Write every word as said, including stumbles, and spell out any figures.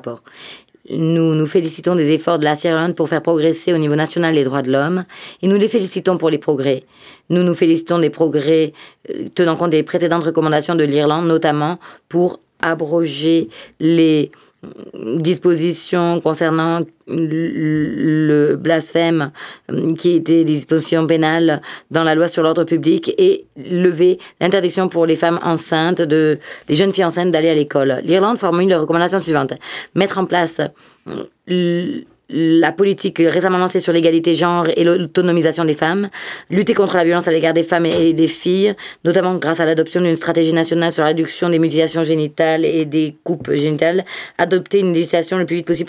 rapport. Nous nous félicitons des efforts de la Sierra Leone pour faire progresser au niveau national les droits de l'homme et nous les félicitons pour les progrès. Nous nous félicitons des progrès euh, tenant compte des précédentes recommandations de l'Irlande, notamment pour abroger les dispositions concernant le blasphème qui étaient des dispositions pénales dans la loi sur l'ordre public et lever l'interdiction pour les femmes enceintes, de, les jeunes filles enceintes d'aller à l'école. L'Irlande formule les recommandations suivantes. Mettre en place la politique récemment lancée sur l'égalité genre et l'autonomisation des femmes, lutter contre la violence à l'égard des femmes et des filles, notamment grâce à l'adoption d'une stratégie nationale sur la réduction des mutilations génitales et des coupes génitales, adopter une législation le plus vite possible